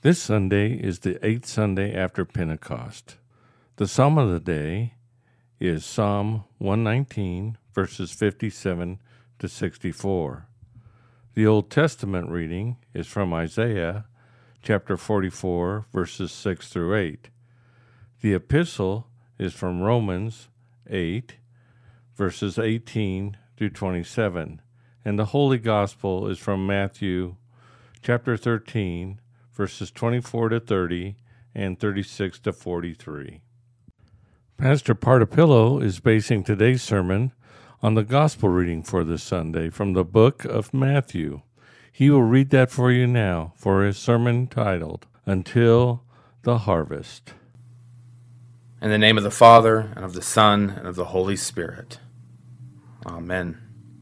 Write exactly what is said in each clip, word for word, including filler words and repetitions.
This Sunday is the eighth Sunday after Pentecost. The Psalm of the day is Psalm one nineteen, verses fifty-seven to sixty-four. The Old Testament reading is from Isaiah chapter forty-four, verses six through eight. The epistle is from Romans eight, verses eighteen through twenty-seven. And the Holy Gospel is from Matthew chapter thirteen, verses twenty-four to thirty and thirty-six to forty-three. Pastor Partapillo is basing today's sermon on the Gospel reading for this Sunday from the book of Matthew. He will read that for you now for his sermon titled, Until the Harvest. In the name of the Father, and of the Son, and of the Holy Spirit. Amen.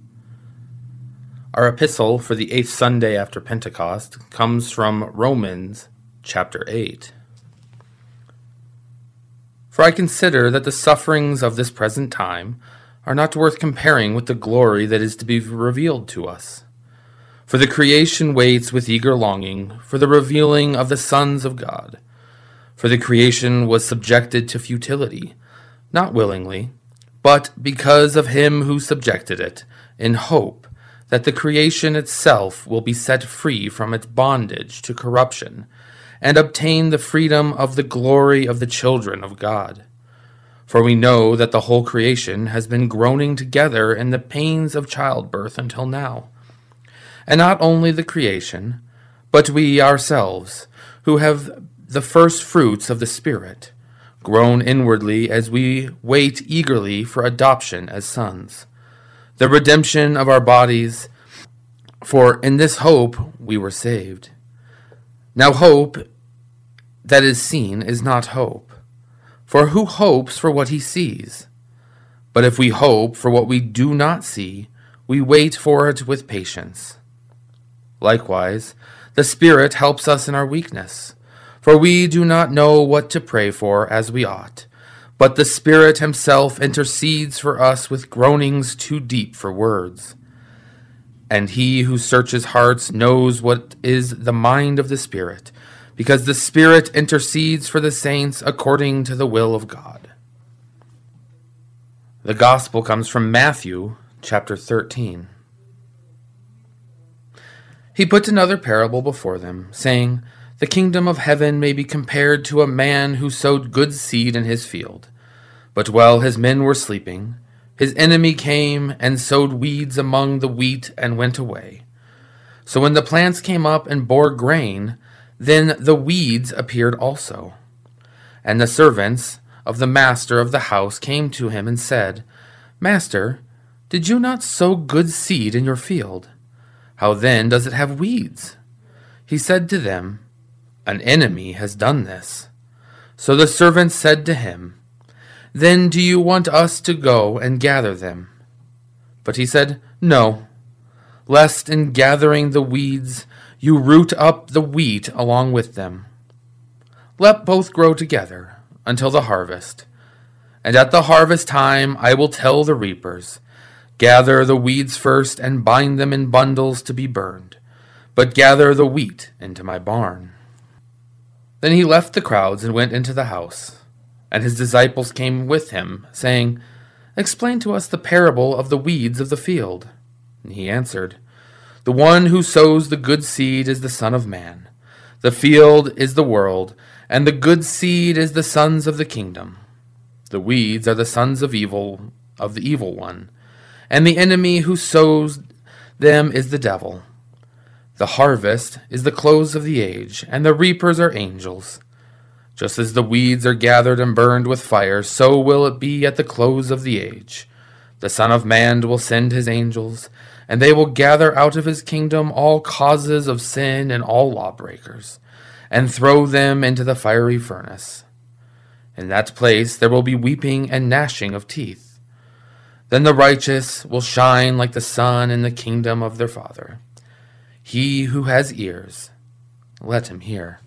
Our epistle for the eighth Sunday after Pentecost comes from Romans chapter eight. For I consider that the sufferings of this present time are not worth comparing with the glory that is to be revealed to us. For the creation waits with eager longing for the revealing of the sons of God. For the creation was subjected to futility, not willingly, but because of him who subjected it, in hope that the creation itself will be set free from its bondage to corruption, and obtain the freedom of the glory of the children of God. For we know that the whole creation has been groaning together in the pains of childbirth until now. And not only the creation, but we ourselves, who have the first fruits of the Spirit, groan inwardly as we wait eagerly for adoption as sons, the redemption of our bodies, for in this hope we were saved. Now hope that is seen is not hope, for who hopes for what he sees? But if we hope for what we do not see, we wait for it with patience. Likewise, the Spirit helps us in our weakness, for we do not know what to pray for as we ought. But the Spirit himself intercedes for us with groanings too deep for words. And he who searches hearts knows what is the mind of the Spirit, because the Spirit intercedes for the saints according to the will of God. The Gospel comes from Matthew chapter thirteen. He put another parable before them, saying, The kingdom of heaven may be compared to a man who sowed good seed in his field. But while his men were sleeping, his enemy came and sowed weeds among the wheat and went away. So when the plants came up and bore grain, then the weeds appeared also. And the servants of the master of the house came to him and said, Master, did you not sow good seed in your field? How then does it have weeds? He said to them, An enemy has done this. So the servants said to him, Then do you want us to go and gather them? But he said, No, lest in gathering the weeds you root up the wheat along with them. Let both grow together until the harvest. And at the harvest time I will tell the reapers, Gather the weeds first and bind them in bundles to be burned, but gather the wheat into my barn. Then he left the crowds and went into the house. And his disciples came with him, saying, Explain to us the parable of the weeds of the field. And he answered, The one who sows the good seed is the Son of Man. The field is the world, and the good seed is the sons of the kingdom. The weeds are the sons of evil, of the evil one, and the enemy who sows them is the devil. The harvest is the close of the age, and the reapers are angels. Just as the weeds are gathered and burned with fire, so will it be at the close of the age. The Son of Man will send his angels, and they will gather out of his kingdom all causes of sin and all lawbreakers, and throw them into the fiery furnace. In that place there will be weeping and gnashing of teeth. Then the righteous will shine like the sun in the kingdom of their Father. He who has ears, let him hear.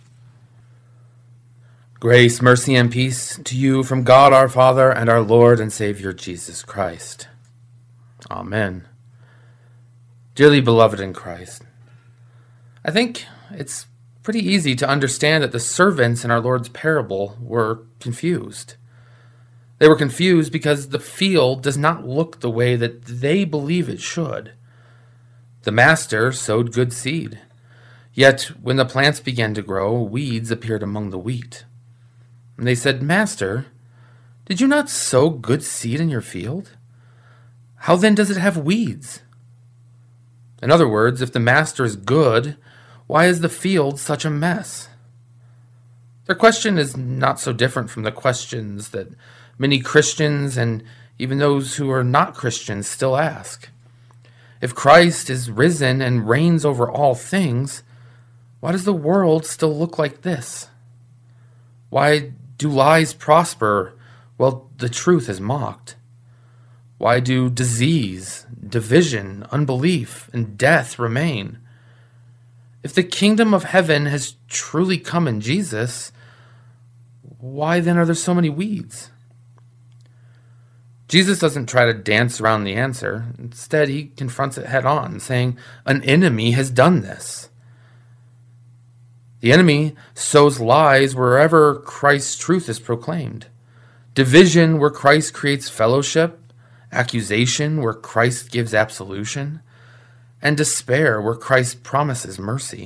Grace, mercy, and peace to you from God our Father and our Lord and Savior Jesus Christ. Amen. Dearly beloved in Christ, I think it's pretty easy to understand that the servants in our Lord's parable were confused. They were confused because the field does not look the way that they believe it should. The master sowed good seed, yet when the plants began to grow, weeds appeared among the wheat. And they said, "Master, did you not sow good seed in your field? How then does it have weeds?" In other words, if the master is good, why is the field such a mess? Their question is not so different from the questions that many Christians and even those who are not Christians still ask. If Christ is risen and reigns over all things, why does the world still look like this? Why do lies prosper while the truth is mocked? Why do disease, division, unbelief, and death remain? If the kingdom of heaven has truly come in Jesus, why then are there so many weeds? Jesus doesn't try to dance around the answer. Instead, he confronts it head on, saying, an enemy has done this. The enemy sows lies wherever Christ's truth is proclaimed. Division where Christ creates fellowship, accusation where Christ gives absolution, and despair where Christ promises mercy.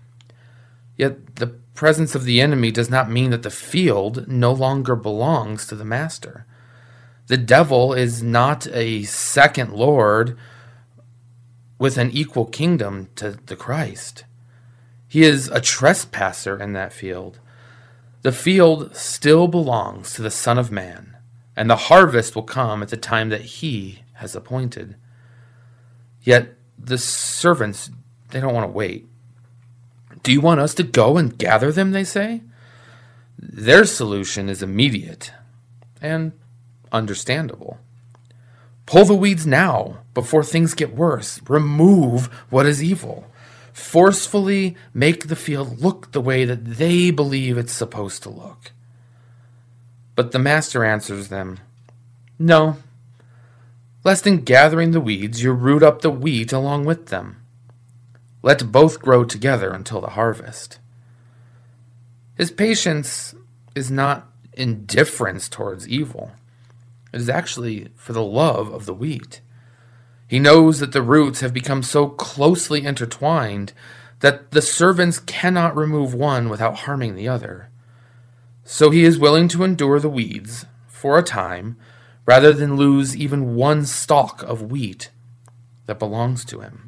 Yet the presence of the enemy does not mean that the field no longer belongs to the master. The devil is not a second Lord with an equal kingdom to the Christ. He is a trespasser in that field. The field still belongs to the Son of Man, and the harvest will come at the time that he has appointed. Yet the servants, they don't want to wait. Do you want us to go and gather them, they say? Their solution is immediate and understandable. Pull the weeds now, before things get worse. Remove what is evil. Forcefully make the field look the way that they believe it's supposed to look. But the master answers them, no, lest in gathering the weeds you root up the wheat along with them. Let both grow together until the harvest. His patience is not indifference towards evil. It is actually for the love of the wheat. He knows that the roots have become so closely intertwined that the servants cannot remove one without harming the other. So he is willing to endure the weeds for a time rather than lose even one stalk of wheat that belongs to him.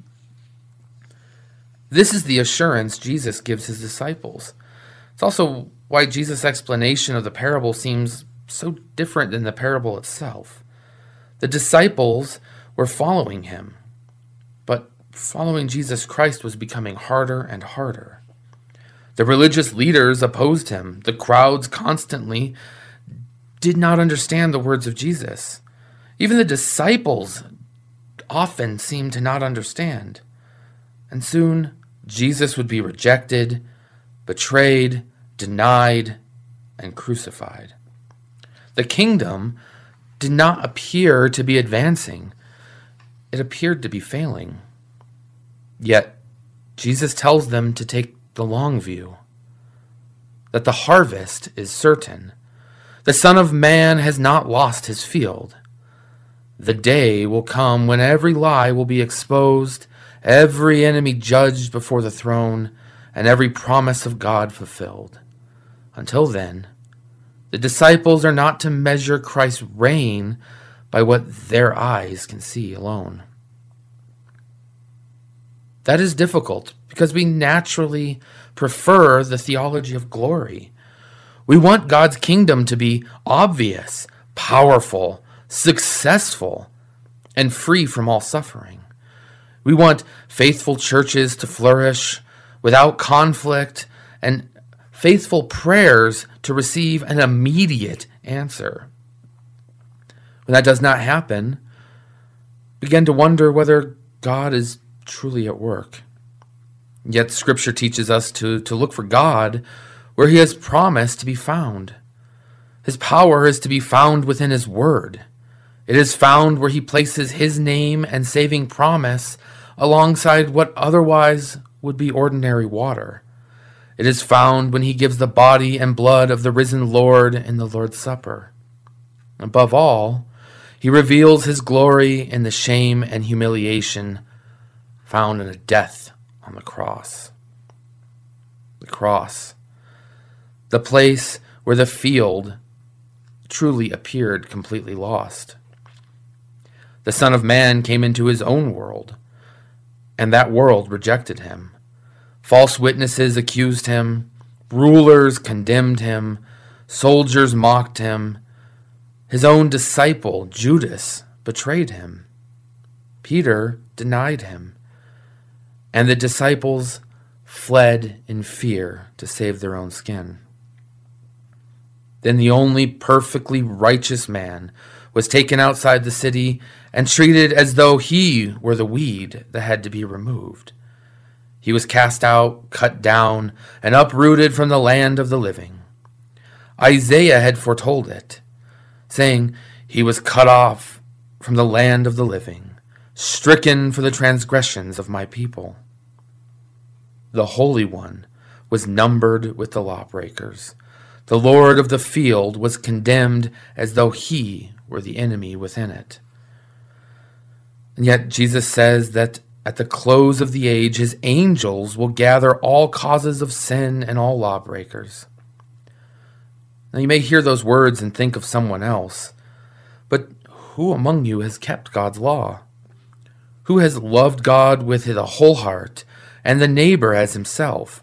This is the assurance Jesus gives his disciples. It's also why Jesus' explanation of the parable seems so different than the parable itself. The disciples were following him, but following Jesus Christ was becoming harder and harder. The religious leaders opposed him. The crowds constantly did not understand the words of Jesus. Even the disciples often seemed to not understand. And soon, Jesus would be rejected, betrayed, denied, and crucified. The kingdom did not appear to be advancing. It appeared to be failing. Yet, Jesus tells them to take the long view, that the harvest is certain. The Son of Man has not lost his field. The day will come when every lie will be exposed, every enemy judged before the throne, and every promise of God fulfilled. Until then, the disciples are not to measure Christ's reign by what their eyes can see alone. That is difficult because we naturally prefer the theology of glory. We want God's kingdom to be obvious, powerful, successful, and free from all suffering. We want faithful churches to flourish without conflict and faithful prayers to receive an immediate answer. When that does not happen, we begin to wonder whether God is truly at work. Yet Scripture teaches us to, to look for God where he has promised to be found. His power is to be found within his word. It is found where he places his name and saving promise alongside what otherwise would be ordinary water. It is found when he gives the body and blood of the risen Lord in the Lord's Supper. Above all, he reveals his glory in the shame and humiliation found in a death on the cross. The cross, the place where the field truly appeared completely lost. The Son of Man came into his own world, and that world rejected him. False witnesses accused him, rulers condemned him, soldiers mocked him. His own disciple, Judas, betrayed him. Peter denied him, and the disciples fled in fear to save their own skin. Then the only perfectly righteous man was taken outside the city and treated as though he were the weed that had to be removed. He was cast out, cut down, and uprooted from the land of the living. Isaiah had foretold it, saying, "He was cut off from the land of the living, stricken for the transgressions of my people." The Holy One was numbered with the lawbreakers. The Lord of the field was condemned as though he were the enemy within it. And yet Jesus says that at the close of the age, his angels will gather all causes of sin and all lawbreakers. Now you may hear those words and think of someone else, but who among you has kept God's law? Who has loved God with his whole heart and the neighbor as himself?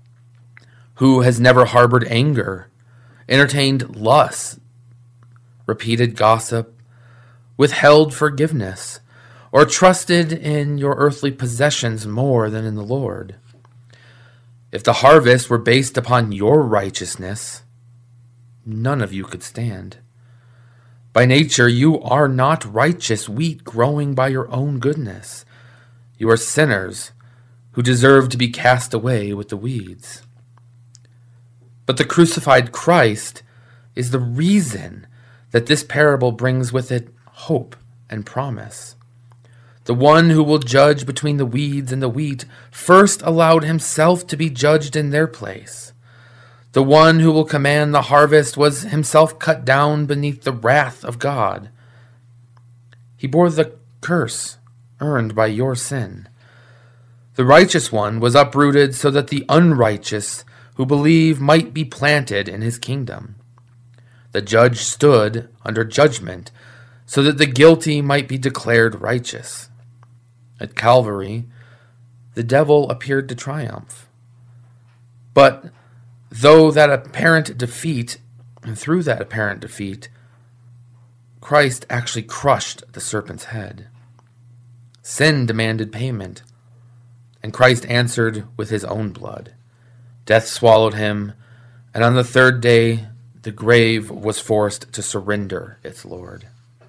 Who has never harbored anger, entertained lust, repeated gossip, withheld forgiveness, or trusted in your earthly possessions more than in the Lord? If the harvest were based upon your righteousness, none of you could stand. By nature, you are not righteous wheat growing by your own goodness. You are sinners who deserve to be cast away with the weeds. But the crucified Christ is the reason that this parable brings with it hope and promise. The one who will judge between the weeds and the wheat first allowed himself to be judged in their place. The one who will command the harvest was himself cut down beneath the wrath of God. He bore the curse earned by your sin. The righteous one was uprooted so that the unrighteous who believe might be planted in his kingdom. The judge stood under judgment so that the guilty might be declared righteous. At Calvary, the devil appeared to triumph. But though that apparent defeat, and through that apparent defeat, Christ actually crushed the serpent's head. Sin demanded payment, and Christ answered with his own blood. Death swallowed him, and on the third day, the grave was forced to surrender its Lord.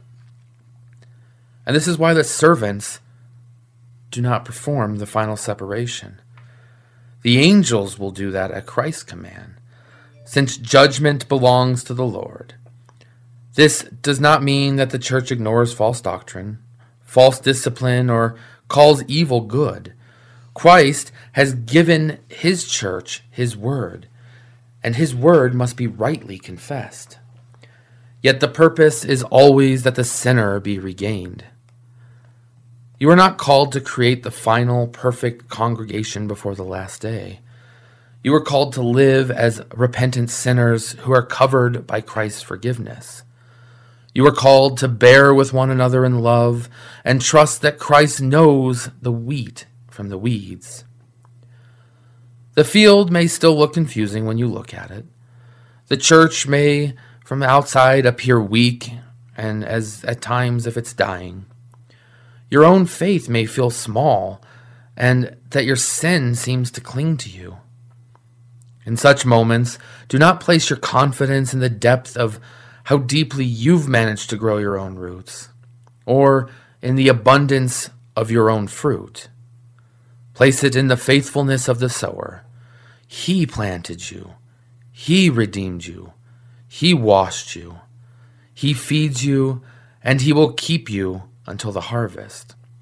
And this is why the servants do not perform the final separation. The angels will do that at Christ's command, since judgment belongs to the Lord. This does not mean that the church ignores false doctrine, false discipline, or calls evil good. Christ has given his church his word, and his word must be rightly confessed. Yet the purpose is always that the sinner be regained. You are not called to create the final, perfect congregation before the last day. You are called to live as repentant sinners who are covered by Christ's forgiveness. You are called to bear with one another in love and trust that Christ knows the wheat from the weeds. The field may still look confusing when you look at it. The church may, from the outside, appear weak and as at times if it's dying. Your own faith may feel small, and that your sin seems to cling to you. In such moments, do not place your confidence in the depth of how deeply you've managed to grow your own roots, or in the abundance of your own fruit. Place it in the faithfulness of the sower. He planted you. He redeemed you. He washed you. He feeds you, and he will keep you until the harvest.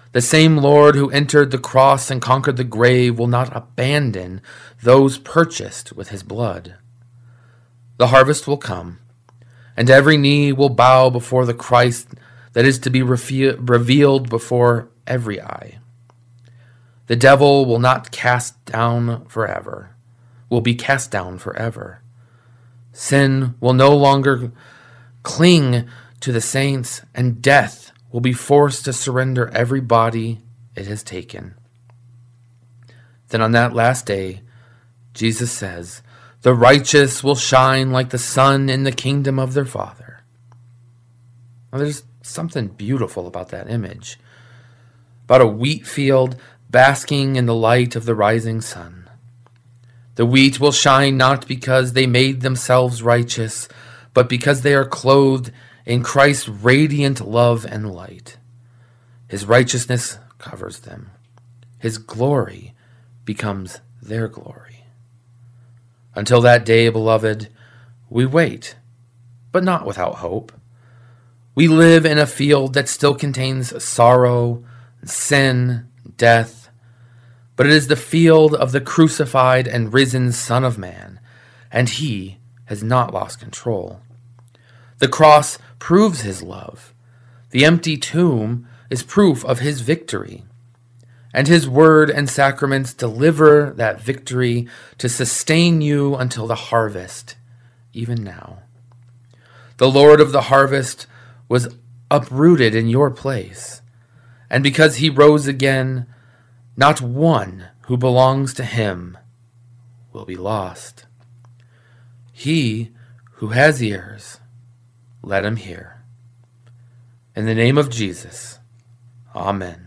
The same Lord who entered the cross and conquered the grave will not abandon those purchased with his blood. The harvest will come, and every knee will bow before the Christ that is to be refe- revealed before every eye. The devil will not cast down forever, will be cast down forever. Sin will no longer cling to the saints, and death will be forced to surrender every body it has taken. Then on that last day, Jesus says, the righteous will shine like the sun in the kingdom of their Father. Now, there's something beautiful about that image, about a wheat field basking in the light of the rising sun. The wheat will shine not because they made themselves righteous, but because they are clothed in Christ's radiant love and light. His righteousness covers them. His glory becomes their glory. Until that day, beloved, we wait, but not without hope. We live in a field that still contains sorrow, sin, death, but it is the field of the crucified and risen Son of Man, and he has not lost control. The cross proves his love. The empty tomb is proof of his victory. And his word and sacraments deliver that victory to sustain you until the harvest, even now. The Lord of the harvest was uprooted in your place. And because he rose again, not one who belongs to him will be lost. He who has ears, let him hear. In the name of Jesus, amen.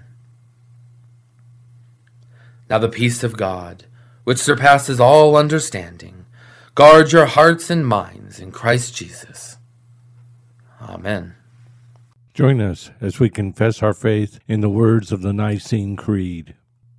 Now the peace of God, which surpasses all understanding, guard your hearts and minds in Christ Jesus. Amen. Join us as we confess our faith in the words of the Nicene Creed.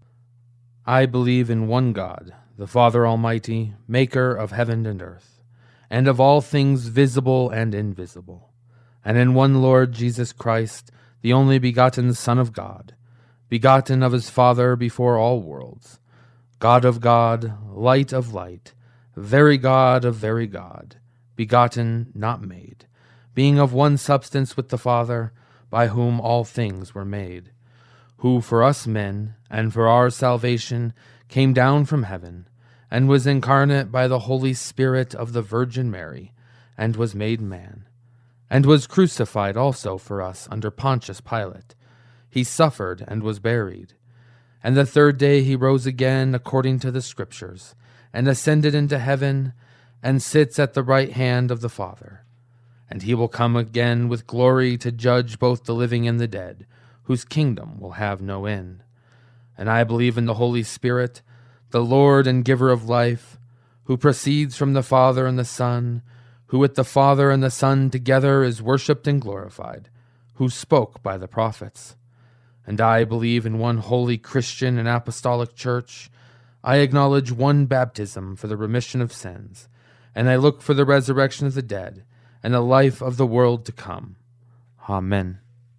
I believe in one God, the Father Almighty, maker of heaven and earth, and of all things visible and invisible, and in one Lord Jesus Christ, the only begotten Son of God, begotten of his Father before all worlds, God of God, light of light, very God of very God, begotten, not made, being of one substance with the Father, by whom all things were made, who for us men, and for our salvation, came down from heaven, and was incarnate by the Holy Spirit of the Virgin Mary, and was made man, and was crucified also for us under Pontius Pilate. He suffered and was buried. And the third day he rose again according to the Scriptures, and ascended into heaven, and sits at the right hand of the Father. And he will come again with glory to judge both the living and the dead, whose kingdom will have no end. And I believe in the Holy Spirit, the Lord and giver of life, who proceeds from the Father and the Son, who with the Father and the Son together is worshipped and glorified, who spoke by the prophets. And I believe in one holy Christian and apostolic church. I acknowledge one baptism for the remission of sins, and I look for the resurrection of the dead and the life of the world to come. Amen.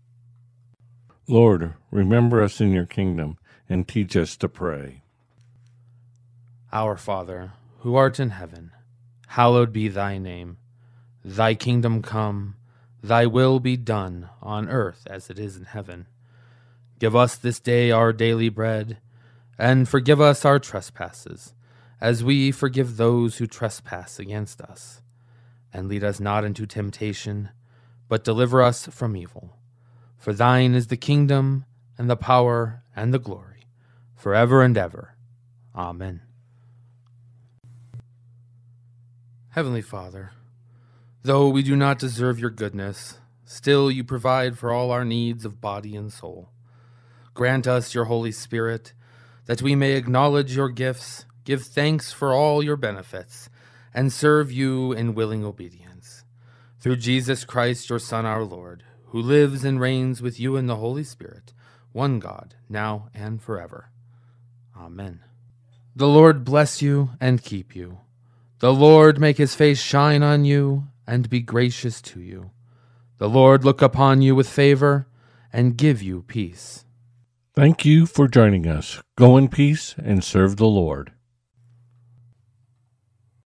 Lord, remember us in your kingdom and teach us to pray. Our Father, who art in heaven, hallowed be thy name. Thy kingdom come, thy will be done on earth as it is in heaven. Give us this day our daily bread, and forgive us our trespasses, as we forgive those who trespass against us. And lead us not into temptation, but deliver us from evil. For thine is the kingdom, and the power, and the glory, forever and ever. Amen. Heavenly Father, though we do not deserve your goodness, still you provide for all our needs of body and soul. Grant us your Holy Spirit, that we may acknowledge your gifts, give thanks for all your benefits, and serve you in willing obedience. Through Jesus Christ, your Son, our Lord, who lives and reigns with you in the Holy Spirit, one God, now and forever. Amen. The Lord bless you and keep you. The Lord make his face shine on you and be gracious to you. The Lord look upon you with favor and give you peace. Thank you for joining us. Go in peace and serve the Lord.